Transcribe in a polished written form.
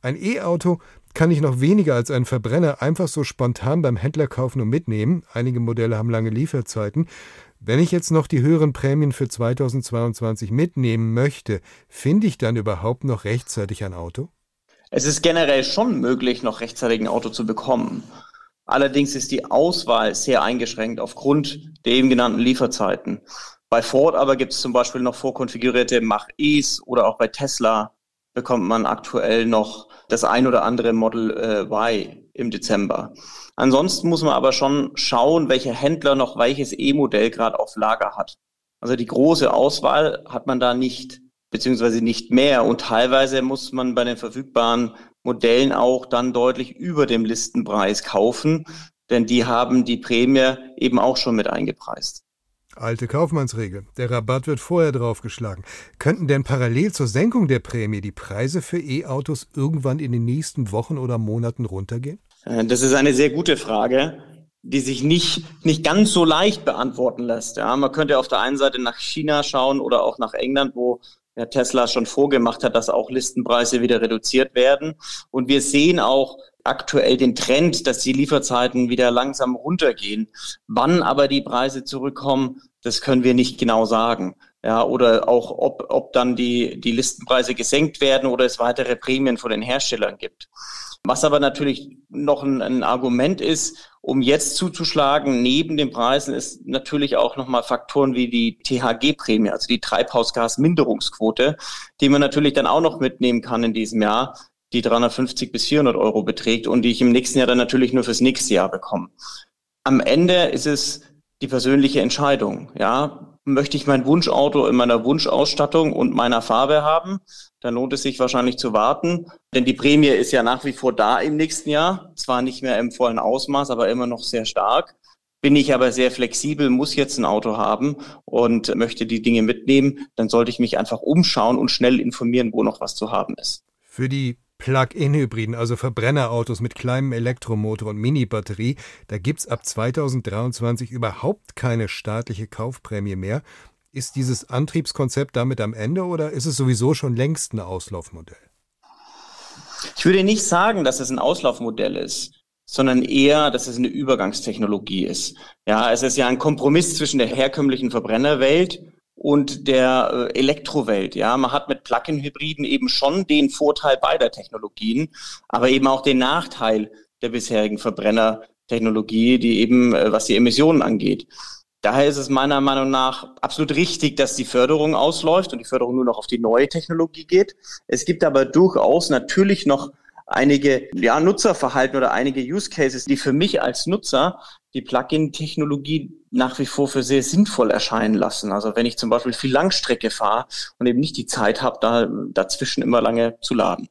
Ein E-Auto kann ich noch weniger als einen Verbrenner einfach so spontan beim Händler kaufen und mitnehmen. Einige Modelle haben lange Lieferzeiten. Wenn ich jetzt noch die höheren Prämien für 2022 mitnehmen möchte, finde ich dann überhaupt noch rechtzeitig ein Auto? Es ist generell schon möglich, noch rechtzeitig ein Auto zu bekommen. Allerdings ist die Auswahl sehr eingeschränkt aufgrund der eben genannten Lieferzeiten. Bei Ford aber gibt es zum Beispiel noch vorkonfigurierte Mach-E's oder auch bei Tesla bekommt man aktuell noch das ein oder andere Model Y im Dezember. Ansonsten muss man aber schon schauen, welcher Händler noch welches E-Modell gerade auf Lager hat. Also die große Auswahl hat man da nicht, beziehungsweise nicht mehr. Und teilweise muss man bei den verfügbaren Modellen auch dann deutlich über dem Listenpreis kaufen, denn die haben die Prämie eben auch schon mit eingepreist. Alte Kaufmannsregel. Der Rabatt wird vorher draufgeschlagen. Könnten denn parallel zur Senkung der Prämie die Preise für E-Autos irgendwann in den nächsten Wochen oder Monaten runtergehen? Das ist eine sehr gute Frage, die sich nicht ganz so leicht beantworten lässt. Ja, man könnte auf der einen Seite nach China schauen oder auch nach England, wo ja, Tesla schon vorgemacht hat, dass auch Listenpreise wieder reduziert werden. Und wir sehen auch aktuell den Trend, dass die Lieferzeiten wieder langsam runtergehen. Wann aber die Preise zurückkommen, das können wir nicht genau sagen. Ja, oder auch, ob dann die Listenpreise gesenkt werden oder es weitere Prämien von den Herstellern gibt. Was aber natürlich noch ein Argument ist, um jetzt zuzuschlagen, neben den Preisen ist natürlich auch nochmal Faktoren wie die THG-Prämie, also die Treibhausgasminderungsquote, die man natürlich dann auch noch mitnehmen kann in diesem Jahr, die 350 bis 400 Euro beträgt und die ich im nächsten Jahr dann natürlich nur fürs nächste Jahr bekomme. Am Ende ist es die persönliche Entscheidung. Ja, möchte ich mein Wunschauto in meiner Wunschausstattung und meiner Farbe haben, dann lohnt es sich wahrscheinlich zu warten, denn die Prämie ist ja nach wie vor da im nächsten Jahr, zwar nicht mehr im vollen Ausmaß, aber immer noch sehr stark. Bin ich aber sehr flexibel, muss jetzt ein Auto haben und möchte die Dinge mitnehmen, dann sollte ich mich einfach umschauen und schnell informieren, wo noch was zu haben ist. Für die Plug-in-Hybriden, also Verbrennerautos mit kleinem Elektromotor und Mini-Batterie, da gibt's ab 2023 überhaupt keine staatliche Kaufprämie mehr. Ist dieses Antriebskonzept damit am Ende oder ist es sowieso schon längst ein Auslaufmodell? Ich würde nicht sagen, dass es ein Auslaufmodell ist, sondern eher, dass es eine Übergangstechnologie ist. Ja, es ist ja ein Kompromiss zwischen der herkömmlichen Verbrennerwelt und der Elektrowelt. Ja, man hat mit Plug-in-Hybriden eben schon den Vorteil beider Technologien, aber eben auch den Nachteil der bisherigen Verbrennertechnologie, die eben, was die Emissionen angeht. Daher ist es meiner Meinung nach absolut richtig, dass die Förderung ausläuft und die Förderung nur noch auf die neue Technologie geht. Es gibt aber durchaus natürlich noch einige Nutzerverhalten oder einige Use Cases, die für mich als Nutzer die Plug-in-Technologie nach wie vor für sehr sinnvoll erscheinen lassen. Also wenn ich zum Beispiel viel Langstrecke fahre und eben nicht die Zeit habe, da dazwischen immer lange zu laden.